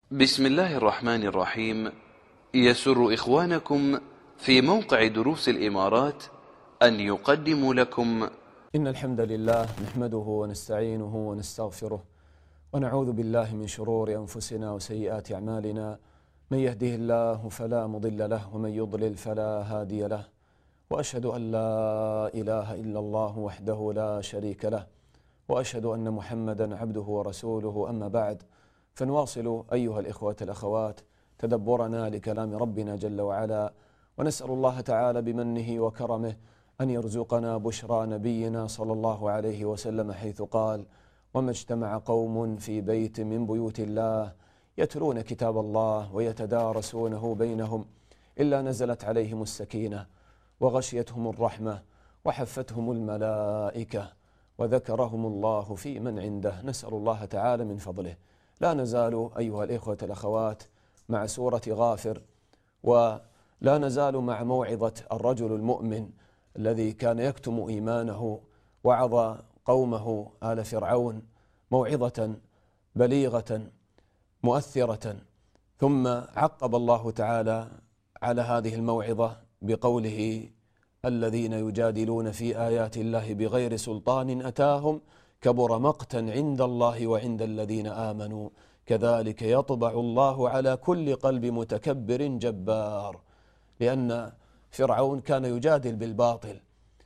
بسم الله الرحمن الرحيم. يسر إخوانكم في موقع دروس الإمارات أن يقدموا لكم إن الحمد لله نحمده ونستعينه ونستغفره ونعوذ بالله من شرور أنفسنا وسيئات أعمالنا. من يهده الله فلا مضل له ومن يضلل فلا هادي له، وأشهد أن لا إله إلا الله وحده لا شريك له، وأشهد أن محمدا عبده ورسوله. أما بعد، فنواصل أيها الإخوة الأخوات تدبرنا لكلام ربنا جل وعلا، ونسأل الله تعالى بمنه وكرمه أن يرزقنا بشرى نبينا صلى الله عليه وسلم، حيث قال: وما اجتمع قوم في بيت من بيوت الله يتلون كتاب الله ويتدارسونه بينهم إلا نزلت عليهم السكينة وغشيتهم الرحمة وحفتهم الملائكة وذكرهم الله في من عنده. نسأل الله تعالى من فضله. لا نزال أيها الإخوة الأخوات مع سورة غافر، ولا نزال مع موعظة الرجل المؤمن الذي كان يكتم إيمانه، وعظ قومه آل فرعون موعظة بليغة مؤثرة، ثم عقب الله تعالى على هذه الموعظة بقوله: الذين يجادلون في آيات الله بغير سلطان أتاهم كبر مقتا عند الله وعند الذين آمنوا كذلك يطبع الله على كل قلب متكبر جبار. لأن فرعون كان يجادل بالباطل،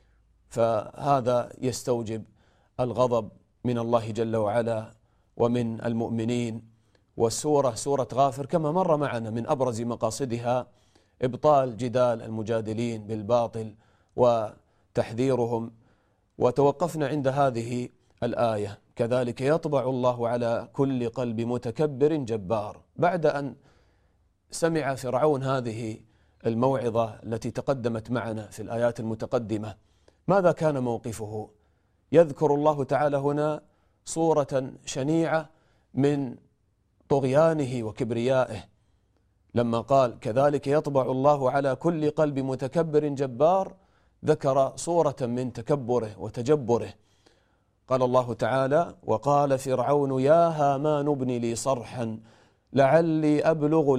فهذا يستوجب الغضب من الله جل وعلا ومن المؤمنين. والسورة سورة غافر كما مر معنا من أبرز مقاصدها إبطال جدال المجادلين بالباطل وتحذيرهم، وتوقفنا عند هذه الآية: كذلك يطبع الله على كل قلب متكبر جبار. بعد أن سمع فرعون هذه الموعظة التي تقدمت معنا في الآيات المتقدمة، ماذا كان موقفه؟ يذكر الله تعالى هنا صورة شنيعة من طغيانه وكبريائه، لما قال: كذلك يطبع الله على كل قلب متكبر جبار، ذكر صورة من تكبره وتجبره. قال الله تعالى: وقال فرعون يا هامان ابن لي صرحا لعلي أبلغ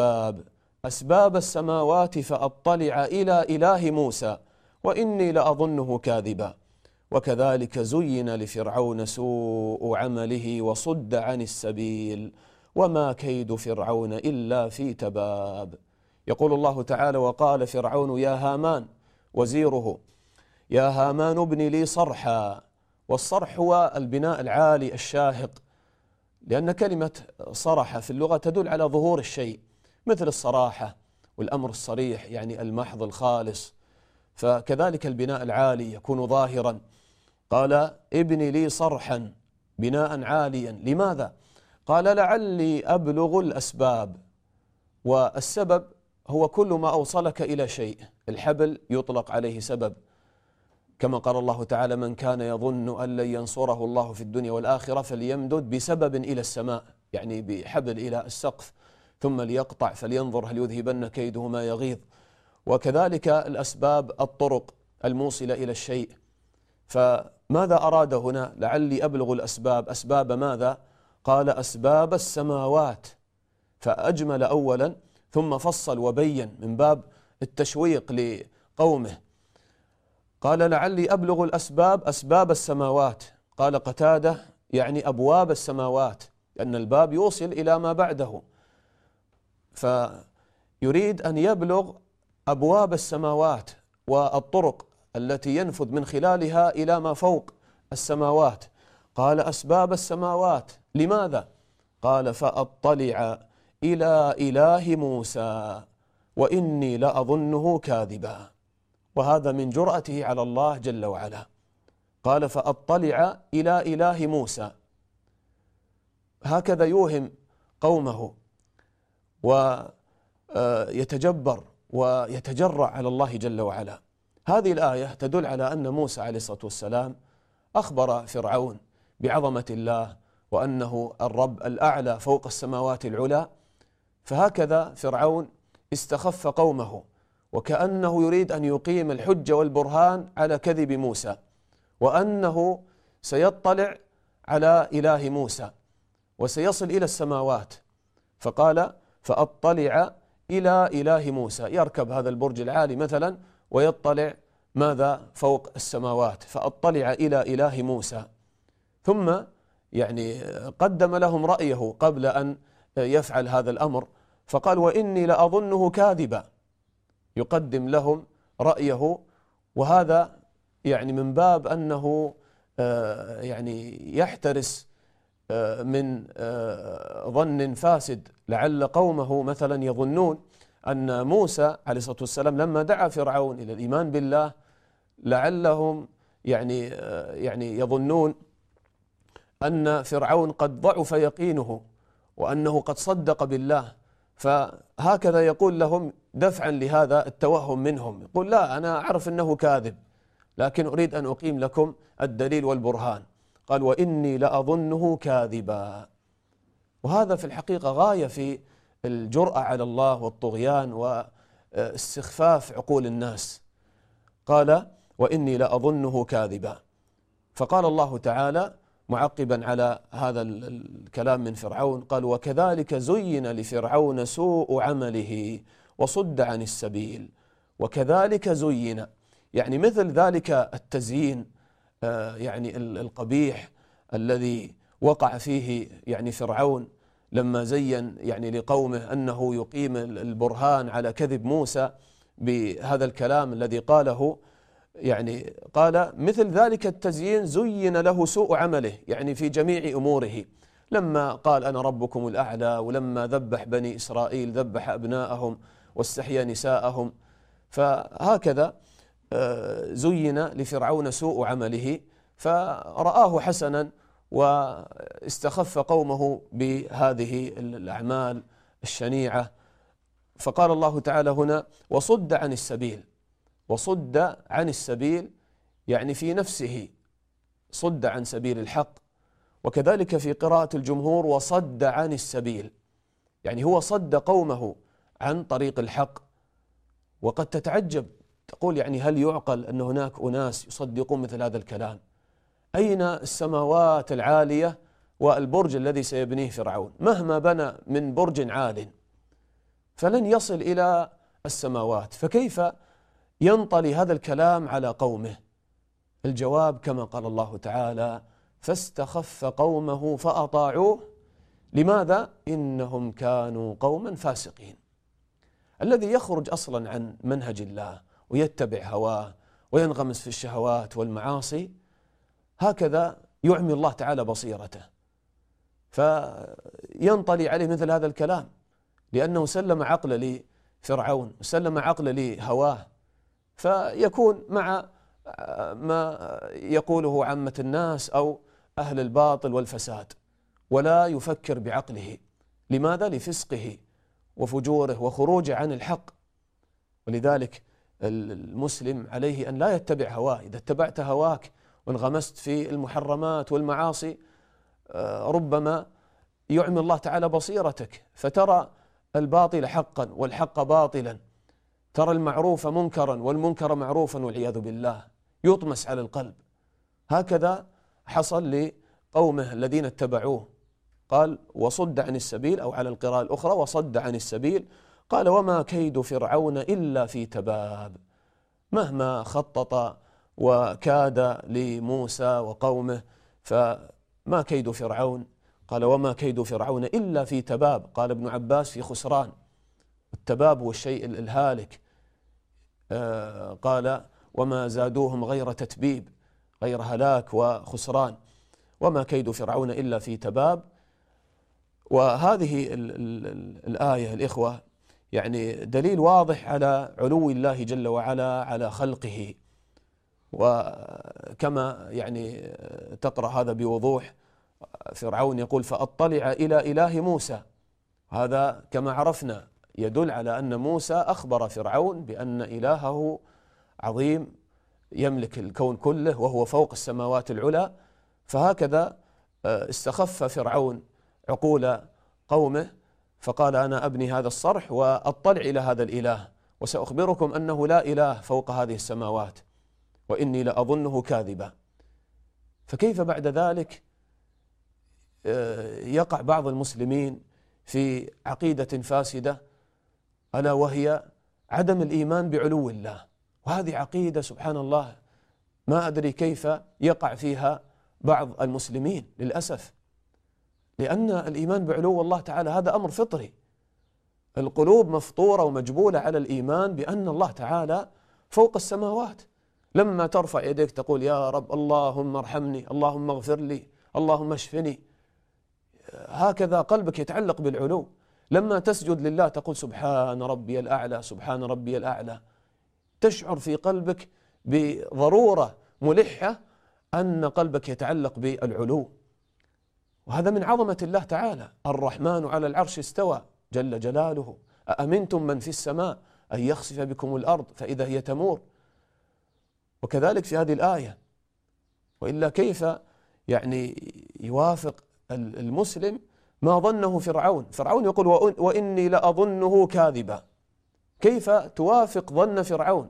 أسباب السماوات فأطلع إلى إله موسى وإني لأظنه كاذبا وكذلك زين لفرعون سوء عمله وصد عن السبيل وما كيد فرعون إلا في تباب. يقول الله تعالى: وقال فرعون يا هامان وزيره يا هامان ابن لي صرحا. والصرح هو البناء العالي الشاهق، لأن كلمة صرح في اللغة تدل على ظهور الشيء، مثل الصراحة والأمر الصريح، يعني المحض الخالص. فكذلك البناء العالي يكون ظاهرا. قال: ابن لي صرحا، بناء عاليا. لماذا؟ قال: لعلي أبلغ الأسباب. والسبب هو كل ما أوصلك إلى شيء. الحبل يطلق عليه سبب، كما قال الله تعالى: من كان يظن أن لن ينصره الله في الدنيا والآخرة فليمدد بسبب إلى السماء، يعني بحبل إلى السقف، ثم ليقطع فلينظر هل يذهبن كيده ما يغيظ. وكذلك الأسباب الطرق الموصلة إلى الشيء. فماذا أراد هنا؟ لعلي أبلغ الأسباب. أسباب ماذا؟ قال: أسباب السماوات. فأجمل أولا ثم فصل وبين من باب التشويق لقومه. قال: لعلي أبلغ أسباب السماوات. قال قتادة: يعني أبواب السماوات، لأن الباب يوصل إلى ما بعده، فيريد أن يبلغ أبواب السماوات والطرق التي ينفذ من خلالها إلى ما فوق السماوات. قال: أسباب السماوات. لماذا؟ قال: فأطلع إلى إله موسى وإني لأظنه كاذبا. وهذا من جرأته على الله جل وعلا. قال: فأطلع إلى إله موسى. هكذا يوهم قومه ويتجبر ويتجرأ على الله جل وعلا. هذه الآية تدل على أن موسى عليه الصلاة والسلام أخبر فرعون بعظمة الله وأنه الرب الأعلى فوق السماوات العلى. فهكذا فرعون استخف قومه، وكأنه يريد أن يقيم الحجة والبرهان على كذب موسى، وأنه سيطلع على إله موسى وسيصل إلى السماوات. فقال فأطلع إلى إله موسى، يركب هذا البرج العالي مثلا ويطلع ماذا فوق السماوات، فأطلع إلى إله موسى. ثم يعني قدم لهم رأيه قبل أن يفعل هذا الأمر، فقال وإني لأظنه كاذبا، يقدم لهم رأيه. وهذا يعني من باب أنه يعني يحترس من ظن فاسد، لعل قومه مثلا يظنون أن موسى عليه الصلاة والسلام لما دعا فرعون إلى الإيمان بالله لعلهم يعني يظنون أن فرعون قد ضعف يقينه وأنه قد صدق بالله، فهكذا يقول لهم دفعا لهذا التوهم منهم، يقول لا أنا أعرف أنه كاذب لكن أريد أن أقيم لكم الدليل والبرهان. قال وإني لأظنه كاذبا. وهذا في الحقيقة غاية في الجرأة على الله والطغيان واستخفاف عقول الناس. قال وإني لأظنه كاذبا. فقال الله تعالى معقبا على هذا الكلام من فرعون، قال وكذلك زين لفرعون سوء عمله وصد عن السبيل. وكذلك زين يعني مثل ذلك التزيين يعني القبيح الذي وقع فيه يعني فرعون لما زين يعني لقومه أنه يقيم البرهان على كذب موسى بهذا الكلام الذي قاله، يعني قال مثل ذلك التزيين زين له سوء عمله يعني في جميع أموره، لما قال أنا ربكم الأعلى، ولما ذبح بني إسرائيل ذبح أبناءهم واستحيا نساءهم. فهكذا زين لفرعون سوء عمله فرآه حسنا واستخف قومه بهذه الأعمال الشنيعة. فقال الله تعالى هنا وصد عن السبيل. وصد عن السبيل يعني في نفسه صد عن سبيل الحق. وكذلك في قراءة الجمهور وصد عن السبيل يعني هو صد قومه عن طريق الحق. وقد تتعجب تقول يعني هل يعقل أن هناك أناس يصدقون مثل هذا الكلام؟ أين السماوات العالية والبرج الذي سيبنيه فرعون؟ مهما بنى من برج عال فلن يصل إلى السماوات، فكيف ينطلي هذا الكلام على قومه؟ الجواب كما قال الله تعالى فاستخف قومه فأطاعوه. لماذا؟ إنهم كانوا قوما فاسقين. الذي يخرج أصلا عن منهج الله ويتبع هواه وينغمس في الشهوات والمعاصي هكذا يعمي الله تعالى بصيرته، فينطلي عليه مثل هذا الكلام لأنه سلم عقل لفرعون وسلم عقل لهواه، فيكون مع ما يقوله عامة الناس أو أهل الباطل والفساد ولا يفكر بعقله. لماذا؟ لفسقه وفجوره وخروجه عن الحق. ولذلك المسلم عليه أن لا يتبع هواه. إذا اتبعت هواك وانغمست في المحرمات والمعاصي ربما يعمي الله تعالى بصيرتك فترى الباطل حقا والحق باطلا، ترى المعروف منكرا والمنكر معروفا والعياذ بالله، يطمس على القلب. هكذا حصل لقومه الذين اتبعوه. قال وصد عن السبيل، أو على القراءة الأخرى وصد عن السبيل. قال وما كيد فرعون إلا في تباب. مهما خطط وكاد لموسى وقومه فما كيد فرعون. قال وما كيد فرعون إلا في تباب. قال ابن عباس في خسران. التباب هو الشيء الهالك. قال وما زادوهم غير تتبيب، غير هلاك وخسران. وما كيد فرعون إلا في تباب. وهذه الآية الإخوة يعني دليل واضح على علو الله جل وعلا على خلقه. وكما يعني تقرأ هذا بوضوح، فرعون يقول فأطلع إلى إله موسى. هذا كما عرفنا يدل على أن موسى أخبر فرعون بأن إلهه عظيم يملك الكون كله وهو فوق السماوات العلى. فهكذا استخف فرعون عقول قومه فقال أنا أبني هذا الصرح وأطلع إلى هذا الإله وسأخبركم أنه لا إله فوق هذه السماوات وإني لأظنه كاذبا. فكيف بعد ذلك يقع بعض المسلمين في عقيدة فاسدة، ألا وهي عدم الإيمان بعلو الله. وهذه عقيدة سبحان الله ما أدري كيف يقع فيها بعض المسلمين للأسف، لأن الإيمان بعلو الله تعالى هذا أمر فطري. القلوب مفطورة ومجبولة على الإيمان بأن الله تعالى فوق السماوات. لما ترفع يديك تقول يا رب اللهم ارحمني، اللهم اغفر لي، اللهم اشفني، هكذا قلبك يتعلق بالعلو. لما تسجد لله تقول سبحان ربي الأعلى، سبحان ربي الأعلى، تشعر في قلبك بضرورة ملحة أن قلبك يتعلق بالعلو. وهذا من عظمة الله تعالى. الرحمن على العرش استوى جل جلاله، أأمنتم من في السماء أن يخسف بكم الأرض فإذا هي تمور. وكذلك في هذه الآية، وإلا كيف يوافق المسلم ما ظنه فرعون؟ فرعون يقول وإني لأظنه كاذبا. كيف توافق ظن فرعون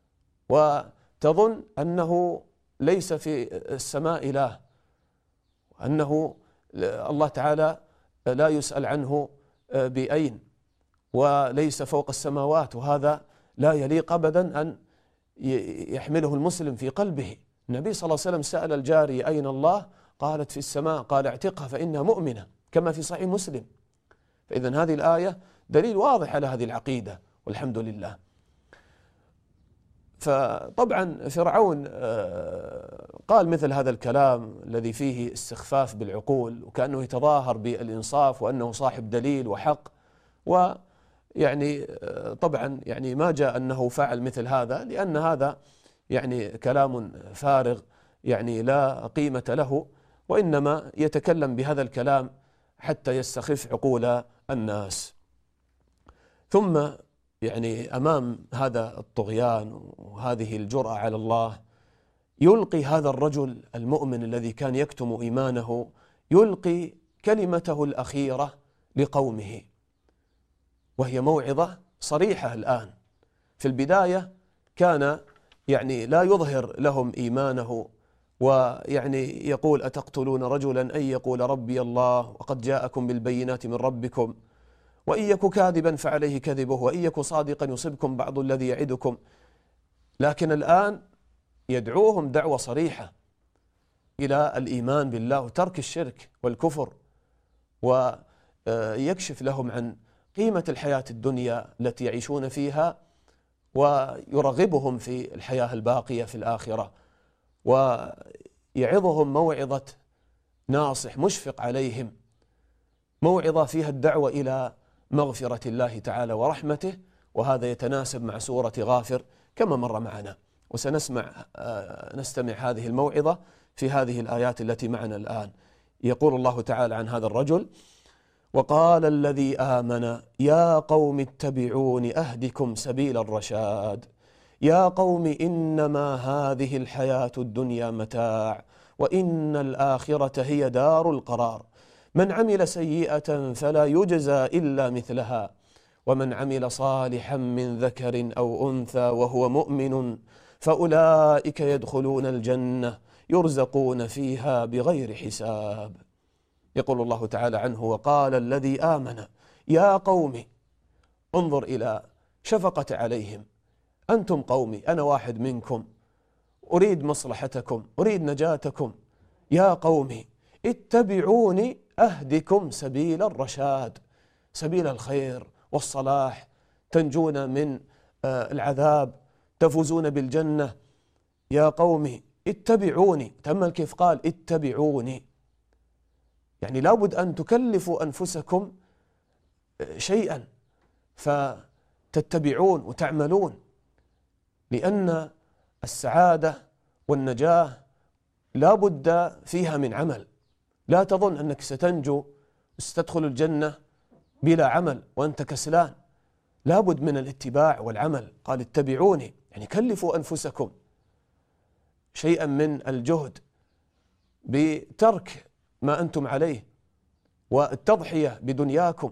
وتظن أنه ليس في السماء إله، وأنه الله تعالى لا يسأل عنه بأين، وليس فوق السماوات؟ وهذا لا يليق أبدا أن يحمله المسلم في قلبه. النبي صلى الله عليه وسلم سأل الجارية أين الله؟ قالت في السماء، قال اعتقها فإنها مؤمنة، كما في صحيح مسلم. فإذا هذه الآية دليل واضح على هذه العقيدة والحمد لله. فطبعا فرعون قال مثل هذا الكلام الذي فيه استخفاف بالعقول، وكأنه يتظاهر بالإنصاف وأنه صاحب دليل وحق. طبعا ما جاء أنه فعل مثل هذا، لأن هذا كلام فارغ لا قيمة له، وإنما يتكلم بهذا الكلام حتى يستخف عقول الناس. ثم أمام هذا الطغيان وهذه الجرأة على الله، يلقي هذا الرجل المؤمن الذي كان يكتم إيمانه، يلقي كلمته الأخيرة لقومه، وهي موعظة صريحة. الآن في البداية كان لا يظهر لهم إيمانه، يقول أتقتلون رجلا أن يقول ربي الله وقد جاءكم بالبينات من ربكم وإن يك كاذبا فعليه كذبه وإن يك صادقا يصبكم بعض الذي يعدكم. لكن الآن يدعوهم دعوة صريحة إلى الإيمان بالله وترك الشرك والكفر، ويكشف لهم عن قيمة الحياة الدنيا التي يعيشون فيها، ويرغبهم في الحياة الباقية في الآخرة، ويعظهم موعظة ناصح مشفق عليهم، موعظة فيها الدعوة إلى مغفرة الله تعالى ورحمته. وهذا يتناسب مع سورة غافر كما مر معنا، نستمع هذه الموعظة في هذه الآيات التي معنا الآن. يقول الله تعالى عن هذا الرجل: وقال الذي آمن يا قوم اتبعون أهدكم سبيل الرشاد يا قوم إنما هذه الحياة الدنيا متاع وإن الآخرة هي دار القرار من عمل سيئة فلا يجزى إلا مثلها ومن عمل صالحا من ذكر أو أنثى وهو مؤمن فأولئك يدخلون الجنة يرزقون فيها بغير حساب. يقول الله تعالى عنه: وقال الذي آمن يا قوم. انظر إلى شفقة عليهم: أنتم قومي، أنا واحد منكم، أريد مصلحتكم، أريد نجاتكم. يا قومي اتبعوني أهدكم سبيل الرشاد، سبيل الخير والصلاح، تنجون من العذاب، تفوزون بالجنة. يا قومي اتبعوني. تأمل كيف قال اتبعوني، لابد أن تكلفوا أنفسكم شيئا فتتبعون وتعملون، لأن السعادة والنجاة لا بد فيها من عمل. لا تظن أنك ستنجو ستدخل الجنة بلا عمل وأنت كسلان، لا بد من الاتباع والعمل. قال اتبعوني، كلفوا أنفسكم شيئا من الجهد بترك ما أنتم عليه والتضحية بدنياكم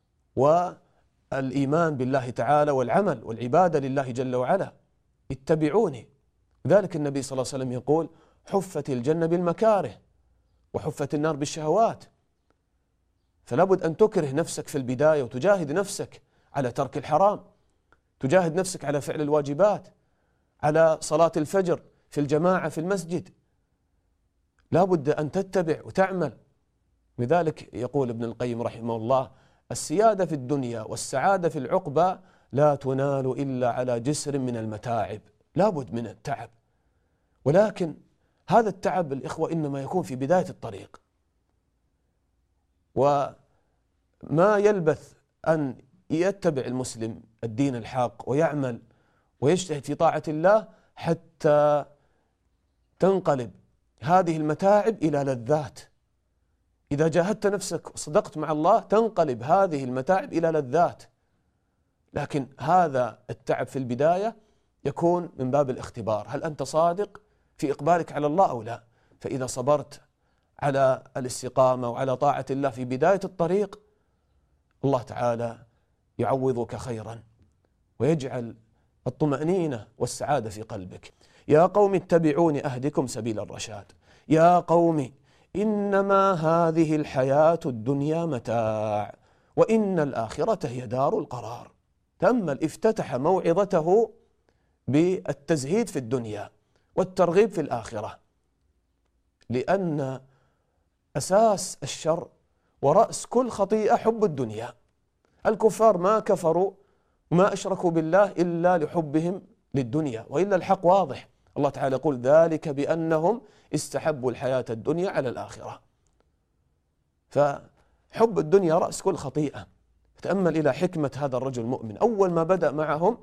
والإيمان بالله تعالى والعمل والعبادة لله جل وعلا. اتبعوني. ذلك النبي صلى الله عليه وسلم يقول: حفت الجنة بالمكاره وحفت النار بالشهوات. فلا بد أن تكره نفسك في البداية وتجاهد نفسك على ترك الحرام، تجاهد نفسك على فعل الواجبات، على صلاة الفجر في الجماعة في المسجد. لا بد أن تتبع وتعمل. لذلك يقول ابن القيم رحمه الله: السيادة في الدنيا والسعادة في العقبى لا تنال إلا على جسر من المتاعب. لا بد من التعب، ولكن هذا التعب الإخوة إنما يكون في بداية الطريق، وما يلبث أن يتبع المسلم الدين الحق ويعمل ويجتهد في طاعة الله حتى تنقلب هذه المتاعب إلى لذات. إذا جاهدت نفسك وصدقت مع الله تنقلب هذه المتاعب إلى لذات، لكن هذا التعب في البداية يكون من باب الاختبار، هل أنت صادق في إقبالك على الله أو لا؟ فإذا صبرت على الاستقامة وعلى طاعة الله في بداية الطريق، الله تعالى يعوضك خيرا ويجعل الطمأنينة والسعادة في قلبك. يا قوم اتبعوني أهدكم سبيل الرشاد. يا قوم إنما هذه الحياة الدنيا متاع وإن الآخرة هي دار القرار. تأمل، افتتح موعظته بالتزهيد في الدنيا والترغيب في الآخرة، لأن أساس الشر ورأس كل خطيئة حب الدنيا. الكفار ما كفروا وما أشركوا بالله إلا لحبهم للدنيا، وإلا الحق واضح. الله تعالى يقول: ذلك بأنهم استحبوا الحياة الدنيا على الآخرة. فحب الدنيا رأس كل خطيئة. تأمل إلى حكمة هذا الرجل المؤمن، أول ما بدأ معهم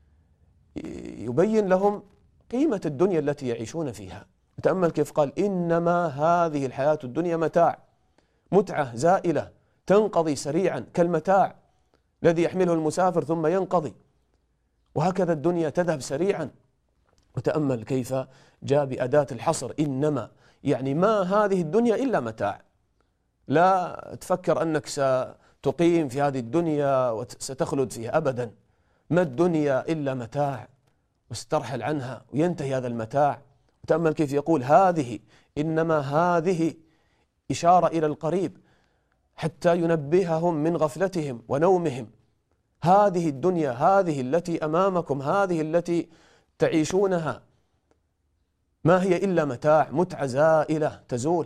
يبين لهم قيمة الدنيا التي يعيشون فيها. تأمل كيف قال: إنما هذه الحياة الدنيا متاع، متعة زائلة تنقضي سريعا كالمتاع الذي يحمله المسافر ثم ينقضي، وهكذا الدنيا تذهب سريعا. وتأمل كيف جاء بأداة الحصر، إنما، يعني ما هذه الدنيا إلا متاع. لا تفكر أنك ستقيم في هذه الدنيا وستخلد فيها أبدا. ما الدنيا إلا متاع، واسترحل عنها وينتهي هذا المتاع. وتأمل كيف يقول هذه، إنما هذه إشارة إلى القريب حتى ينبههم من غفلتهم ونومهم. هذه الدنيا، هذه التي أمامكم، هذه التي تعيشونها، ما هي إلا متاع، متعة زائلة تزول،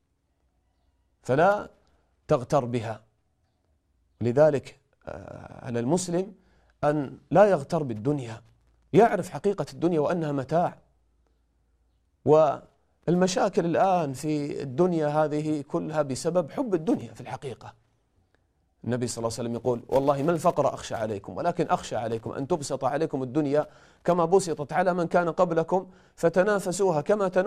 فلا تغتر بها. لذلك على المسلم أن لا يغتر بالدنيا، يعرف حقيقة الدنيا وأنها متاع. والمشاكل الآن في الدنيا هذه كلها بسبب حب الدنيا في الحقيقة. النبي صلى الله عليه وسلم يقول: والله ما الفقر أخشى عليكم، ولكن أخشى عليكم أن تبسط عليكم الدنيا كما بسطت على من كان قبلكم فتنافسوها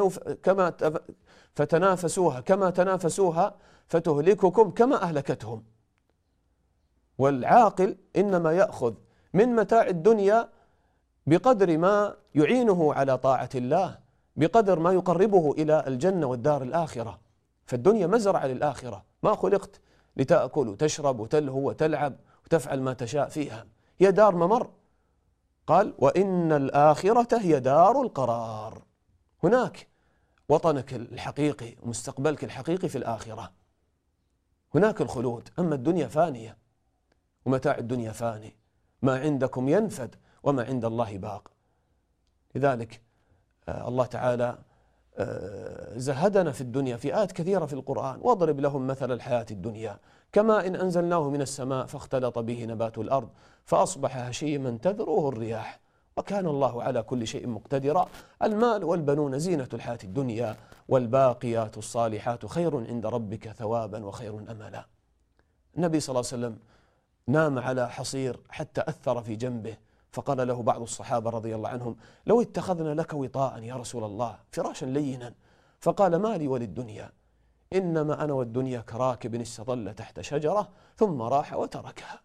كما تنافسوها فتهلككم كما أهلكتهم. والعاقل إنما يأخذ من متاع الدنيا بقدر ما يعينه على طاعة الله، بقدر ما يقربه إلى الجنة والدار الآخرة. فالدنيا مزرعة للآخرة، ما خلقت لتأكل وتشرب وتلهو وتلعب وتفعل ما تشاء فيها، هي دار ممر. قال: وإن الآخرة هي دار القرار. هناك وطنك الحقيقي ومستقبلك الحقيقي في الآخرة، هناك الخلود. أما الدنيا فانية ومتاع الدنيا فاني، ما عندكم ينفد وما عند الله باق. لذلك الله تعالى زهدنا في الدنيا في آيات كثيرة في القرآن: واضرب لهم مثل الحياة الدنيا كما إن أنزلناه من السماء فاختلط به نبات الأرض فأصبح هشيما تذروه الرياح وكان الله على كل شيء مقتدرا. المال والبنون زينة الحياة الدنيا والباقيات الصالحات خير عند ربك ثوابا وخير أملا. النبي صلى الله عليه وسلم نام على حصير حتى أثر في جنبه، فقال له بعض الصحابة رضي الله عنهم: لو اتخذنا لك وطاء يا رسول الله، فراشا لينا. فقال: ما لي وللدنيا، إنما أنا والدنيا كراكب استظل تحت شجرة ثم راح وتركها.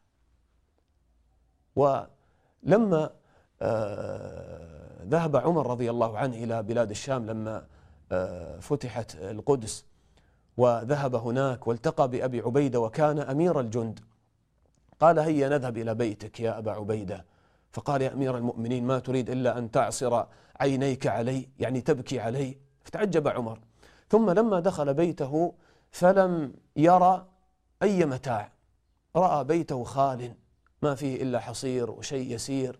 ولما ذهب عمر رضي الله عنه إلى بلاد الشام لما فتحت القدس، وذهب هناك والتقى بأبي عبيدة وكان أمير الجند، قال: هيا نذهب إلى بيتك يا أبا عبيدة. فقال: يا أمير المؤمنين، ما تريد إلا أن تعصر عينيك علي، يعني تبكي علي. فتعجب عمر. ثم لما دخل بيته فلم يرى أي متاع، رأى بيته خال ما فيه إلا حصير وشيء يسير،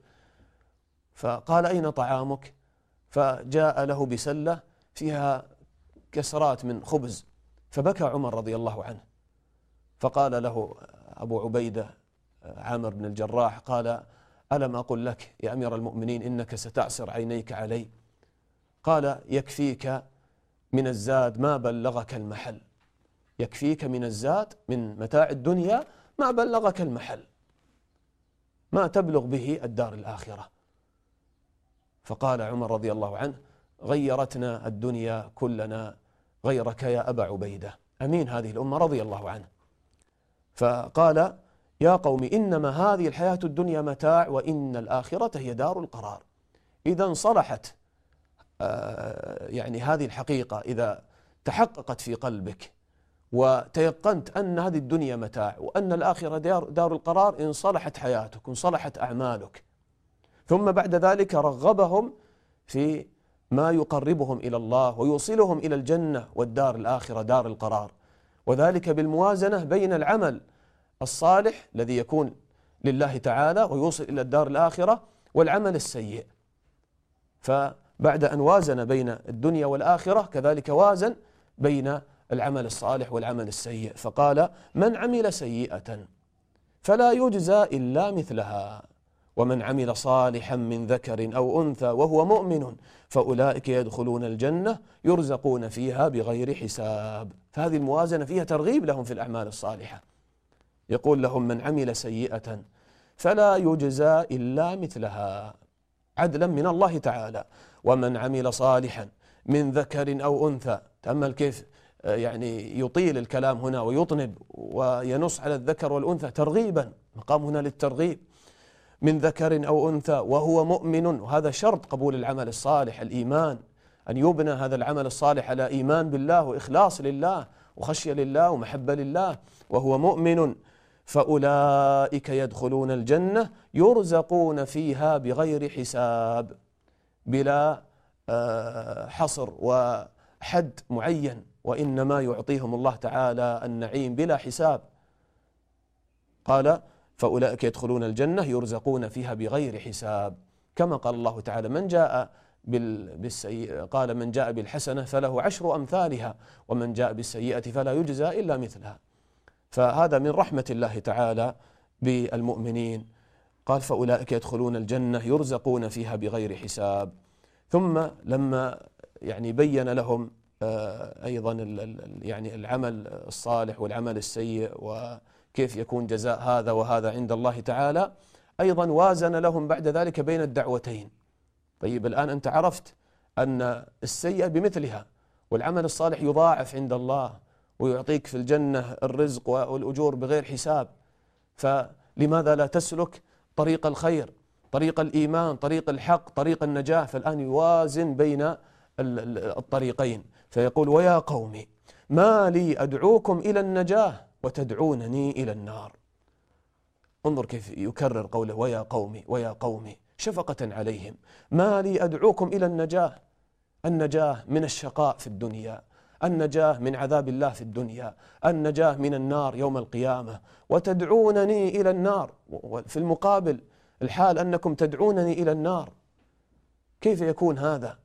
فقال أين طعامك؟ فجاء له بسلة فيها كسرات من خبز، فبكى عمر رضي الله عنه، فقال له أبو عبيدة عامر بن الجراح قال ألم أقل لك يا أمير المؤمنين إنك ستعصر عينيك علي؟ قال يكفيك من الزاد ما بلغك المحل، يكفيك من الزاد من متاع الدنيا ما بلغك المحل، ما تبلغ به الدار الآخرة. فقال عمر رضي الله عنه غيرتنا الدنيا كلنا غيرك يا أبا عبيدة، أمين هذه الأمة رضي الله عنه. فقال يا قوم إنما هذه الحياة الدنيا متاع وإن الآخرة هي دار القرار. إذا صلحت يعني هذه الحقيقة، إذا تحققت في قلبك وتيقنت أن هذه الدنيا متاع وأن الآخرة دار القرار، إن صلحت حياتك وإن صلحت أعمالك، ثم بعد ذلك رغبهم في ما يقربهم إلى الله ويوصلهم إلى الجنة والدار الآخرة دار القرار، وذلك بالموازنة بين العمل الصالح الذي يكون لله تعالى ويوصل إلى الدار الآخرة والعمل السيء. فبعد أن وازن بين الدنيا والآخرة كذلك وازن بين العمل الصالح والعمل السيء، فقال من عمل سيئة فلا يجزى إلا مثلها ومن عمل صالحا من ذكر أو أنثى وهو مؤمن فأولئك يدخلون الجنة يرزقون فيها بغير حساب. فهذه الموازنة فيها ترغيب لهم في الأعمال الصالحة، يقول لهم من عمل سيئة فلا يجزى إلا مثلها عدلا من الله تعالى، ومن عمل صالحا من ذكر أو أنثى. تأمل كيف يعني يطيل الكلام هنا ويطنب وينص على الذكر والأنثى ترغيبا، مقام هنا للترغيب. من ذكر أو أنثى وهو مؤمن، وهذا شرط قبول العمل الصالح الإيمان، أن يبنى هذا العمل الصالح على إيمان بالله وإخلاص لله وخشية لله ومحبة لله. وهو مؤمن فأولئك يدخلون الجنة يرزقون فيها بغير حساب، بلا حصر وحد معين، وإنما يعطيهم الله تعالى النعيم بلا حساب. قال فأولئك يدخلون الجنة يرزقون فيها بغير حساب، كما قال الله تعالى من جاء بالسيئة قال من جاء بالحسنة فله 10 أمثالها ومن جاء بالسيئة فلا يجزى إلا مثلها. فهذا من رحمة الله تعالى بالمؤمنين. قال فأولئك يدخلون الجنة يرزقون فيها بغير حساب. ثم لما يعني بين لهم أيضا يعني العمل الصالح والعمل السيء وكيف يكون جزاء هذا وهذا عند الله تعالى، أيضا وازن لهم بعد ذلك بين الدعوتين. طيب الآن أنت عرفت أن السيئة بمثلها والعمل الصالح يضاعف عند الله ويعطيك في الجنة الرزق والأجور بغير حساب، فلماذا لا تسلك طريق الخير، طريق الإيمان، طريق الحق، طريق النجاة؟ فالآن يوازن بين الطريقين فيقول ويا قومي ما لي أدعوكم إلى النجاة وتدعونني إلى النار. انظر كيف يكرر قوله ويا قومي ويا قومي شفقة عليهم. ما لي أدعوكم إلى النجاة، النجاة من الشقاء في الدنيا، النجاة من عذاب الله في الدنيا، النجاة من النار يوم القيامة، وتدعونني إلى النار. في المقابل الحال أنكم تدعونني إلى النار، كيف يكون هذا؟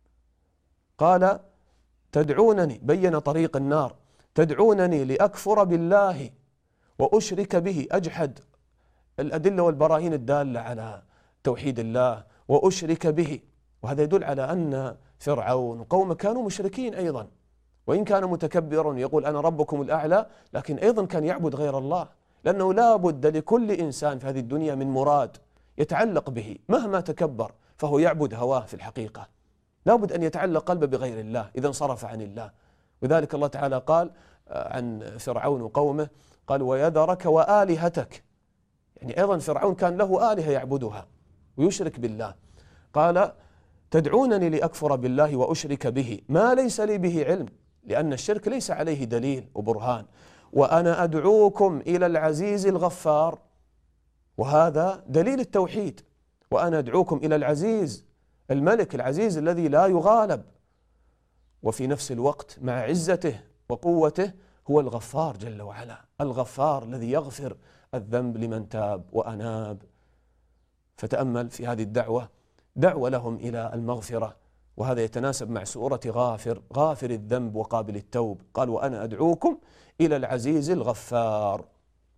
قال تدعونني، بين طريق النار، تدعونني لأكفر بالله وأشرك به، أجحد الأدلة والبراهين الدالة على توحيد الله وأشرك به. وهذا يدل على أن فرعون وقومه كانوا مشركين أيضا، وإن كان متكبرا يقول أنا ربكم الأعلى، لكن أيضا كان يعبد غير الله، لأنه لا بد لكل إنسان في هذه الدنيا من مراد يتعلق به، مهما تكبر فهو يعبد هواه في الحقيقة، لا بد أن يتعلق قلبه بغير الله إذا انصرف عن الله. وذلك الله تعالى قال عن فرعون وقومه قال ويذرك وآلهتك، يعني أيضا فرعون كان له آلهة يعبدها ويشرك بالله. قال تدعونني لأكفر بالله وأشرك به ما ليس لي به علم، لأن الشرك ليس عليه دليل وبرهان، وأنا أدعوكم إلى العزيز الغفار، وهذا دليل التوحيد. وأنا أدعوكم إلى العزيز الملك العزيز الذي لا يغالب، وفي نفس الوقت مع عزته وقوته هو الغفار جل وعلا، الغفار الذي يغفر الذنب لمن تاب وأناب. فتأمل في هذه الدعوة، دعوة لهم إلى المغفرة، وهذا يتناسب مع سورة غافر، غافر الذنب وقابل التوب. قال وأنا أدعوكم إلى العزيز الغفار.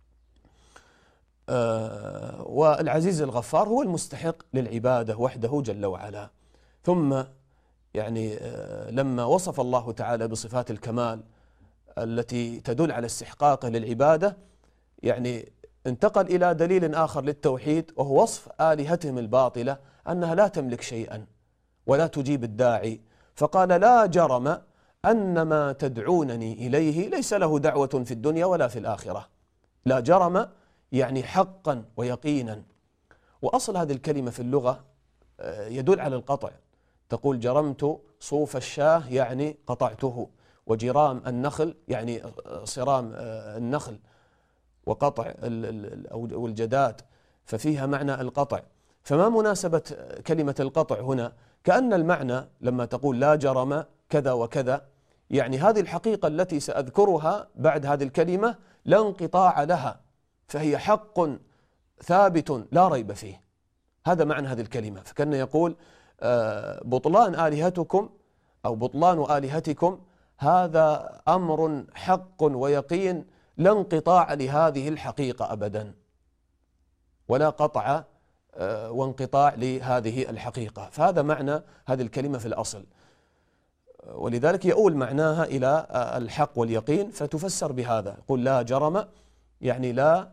والعزيز الغفار هو المستحق للعبادة وحده جل وعلا. ثم يعني لما وصف الله تعالى بصفات الكمال التي تدل على استحقاقه للعبادة، يعني انتقل إلى دليل آخر للتوحيد، وهو وصف آلهتهم الباطلة أنها لا تملك شيئا ولا تجيب الداعي. فقال لا جرم أن ما تدعونني إليه ليس له دعوة في الدنيا ولا في الآخرة. لا جرم يعني حقا ويقينا. وأصل هذه الكلمة في اللغة يدل على القطع. تقول جرمت صوف الشاه يعني قطعته، وجرام النخل يعني صرام النخل وقطع أو الجداد، ففيها معنى القطع. فما مناسبة كلمة القطع هنا؟ كأن المعنى لما تقول لا جرم كذا وكذا، يعني هذه الحقيقة التي سأذكرها بعد هذه الكلمة لا انقطاع لها، فهي حق ثابت لا ريب فيه. هذا معنى هذه الكلمة. فكان يقول بطلان آلهتكم أو بطلان آلهتكم هذا أمر حق ويقين لا انقطاع لهذه الحقيقة أبدا، ولا قطع وانقطاع لهذه الحقيقة. فهذا معنى هذه الكلمة في الأصل، ولذلك يؤول معناها إلى الحق واليقين، فتفسر بهذا. قل لا جرم يعني لا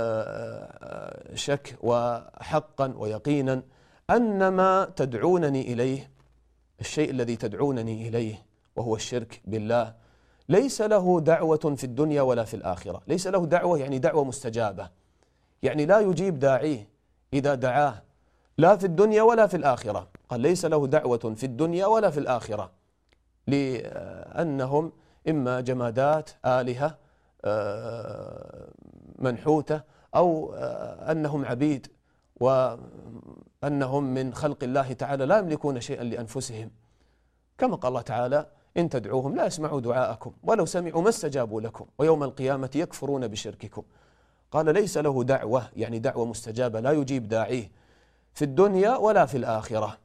شك وحقا ويقينا أن ما تدعونني إليه، الشيء الذي تدعونني إليه وهو الشرك بالله، ليس له دعوة في الدنيا ولا في الآخرة. ليس له دعوة يعني دعوة مستجابة، يعني لا يجيب داعيه إذا دعاه لا في الدنيا ولا في الآخرة. قال ليس له دعوة في الدنيا ولا في الآخرة، لأنهم إما جمادات آلهة منحوتة، أو أنهم عبيد، وأنهم من خلق الله تعالى لا يملكون شيئا لأنفسهم، كما قال الله تعالى إن تدعوهم لا يسمعوا دعاءكم ولو سمعوا ما استجابوا لكم ويوم القيامة يكفرون بشرككم. قال ليس له دعوة يعني دعوة مستجابة، لا يجيب داعيه في الدنيا ولا في الآخرة.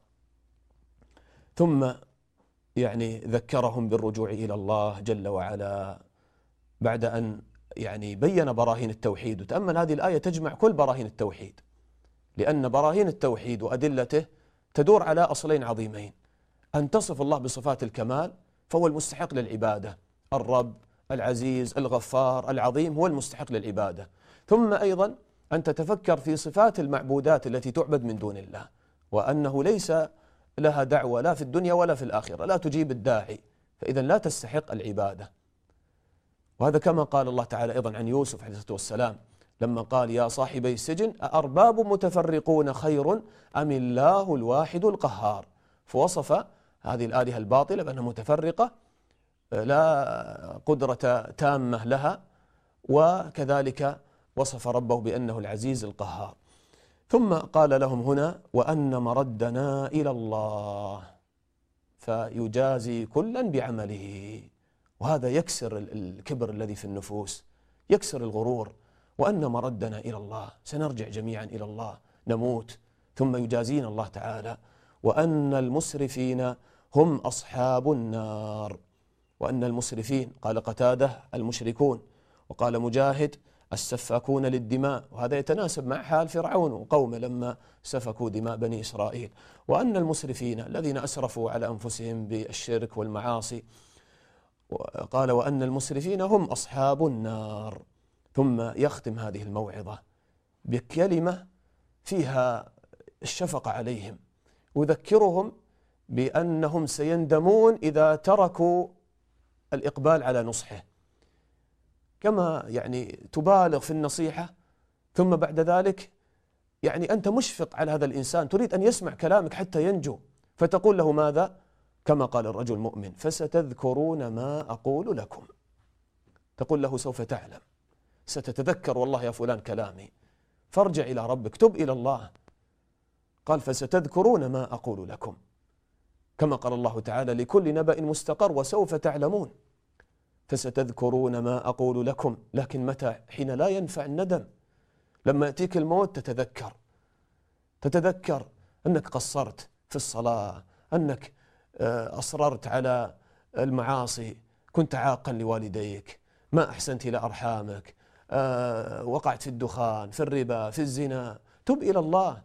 ثم يعني ذكرهم بالرجوع إلى الله جل وعلا بعد أن يعني بين براهين التوحيد. وتأمل هذه الآية تجمع كل براهين التوحيد، لأن براهين التوحيد وأدلته تدور على أصلين عظيمين: أن تصف الله بصفات الكمال فهو المستحق للعبادة، الرب العزيز الغفار العظيم هو المستحق للعبادة. ثم أيضا أن تتفكر في صفات المعبودات التي تعبد من دون الله، وأنه ليس لها دعوة لا في الدنيا ولا في الآخرة، لا تجيب الداعي، فإذا لا تستحق العبادة. وهذا كما قال الله تعالى أيضا عن يوسف عليه الصلاة والسلام لما قال يا صاحبي السجن أأرباب متفرقون خير أم الله الواحد القهار، فوصف هذه الآلهة الباطلة بأنها متفرقة لا قدرة تامة لها، وكذلك وصف ربه بأنه العزيز القهار. ثم قال لهم هنا وأن مردنا إلى الله فيجازي كلا بعمله. وهذا يكسر الكبر الذي في النفوس، يكسر الغرور. وأن مردنا إلى الله، سنرجع جميعا إلى الله، نموت ثم يجازينا الله تعالى. وأن المسرفين هم أصحاب النار. وأن المسرفين قال قتادة المشركون، وقال مجاهد السفاكون للدماء، وهذا يتناسب مع حال فرعون وقومه لما سفكوا دماء بني إسرائيل. وأن المسرفين الذين أسرفوا على أنفسهم بالشرك والمعاصي، قال وأن المسرفين هم أصحاب النار. ثم يختم هذه الموعظة بكلمة فيها الشفقة عليهم، ويذكرهم بأنهم سيندمون إذا تركوا الإقبال على نصحه. كما يعني تبالغ في النصيحة ثم بعد ذلك يعني أنت مشفق على هذا الإنسان، تريد أن يسمع كلامك حتى ينجو، فتقول له ماذا؟ كما قال الرجل المؤمن فستذكرون ما أقول لكم. تقول له سوف تعلم، ستتذكر والله يا فلان كلامي، فارجع إلى ربك، تب إلى الله. قال فستذكرون ما أقول لكم، كما قال الله تعالى لكل نبأ مستقر وسوف تعلمون. فستذكرون ما أقول لكم. لكن متى؟ حين لا ينفع الندم. لما يأتيك الموت تتذكر أنك قصرت في الصلاة، أنك أصررت على المعاصي، كنت عاقا لوالديك، ما أحسنت إلى أرحامك، وقعت في الدخان، في الربا، في الزنا. تب إلى الله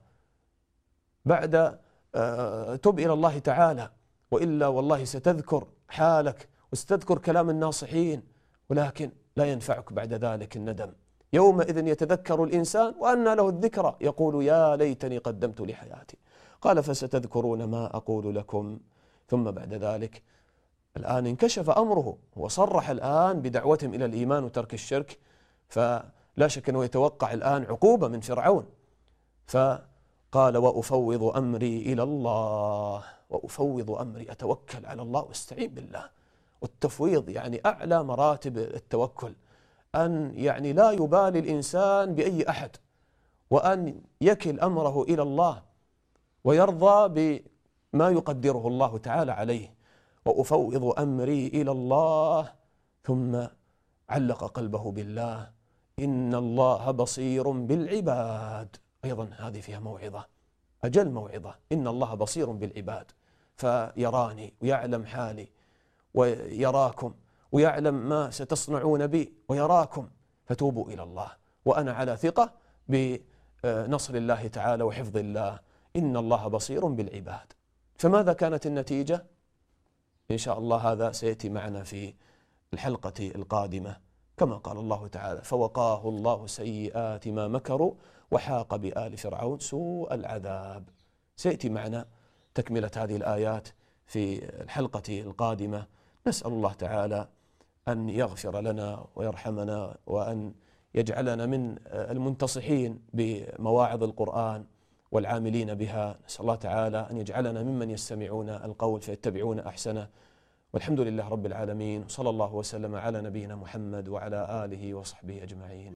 تب إلى الله تعالى، وإلا والله ستذكر حالك وستذكر كلام الناصحين، ولكن لا ينفعك بعد ذلك الندم. يومئذ يتذكر الإنسان وأنى له الذكرى، يقول يا ليتني قدمت لحياتي. قال فستذكرون ما أقول لكم. ثم بعد ذلك الآن انكشف أمره، وصرح الآن بدعوتهم إلى الإيمان وترك الشرك، فلا شك أنه يتوقع الآن عقوبة من فرعون. فقال وأفوض أمري إلى الله، وأفوض أمري، أتوكل على الله واستعين بالله. والتفويض يعني أعلى مراتب التوكل، أن يعني لا يبالي الإنسان بأي أحد، وأن يكل أمره إلى الله ويرضى بما يقدره الله تعالى عليه. وأفوض أمري إلى الله، ثم علق قلبه بالله، إن الله بصير بالعباد. أيضا هذه فيها موعظة، أجل موعظة، إن الله بصير بالعباد، فيراني ويعلم حالي ويراكم ويعلم ما ستصنعون بي ويراكم، فتوبوا إلى الله، وأنا على ثقة بنصر الله تعالى وحفظ الله، إن الله بصير بالعباد. فماذا كانت النتيجة؟ إن شاء الله هذا سيأتي معنا في الحلقة القادمة، كما قال الله تعالى فوقاه الله سيئات ما مكروا وحاق بآل فرعون سوء العذاب. سيأتي معنا تكملة هذه الآيات في الحلقة القادمة. نسأل الله تعالى أن يغفر لنا ويرحمنا، وأن يجعلنا من المنتصحين بمواعظ القرآن والعاملين بها. نسأل الله تعالى أن يجعلنا ممن يستمعون القول فيتبعون أحسنه. والحمد لله رب العالمين، صلى الله وسلم على نبينا محمد وعلى آله وصحبه أجمعين.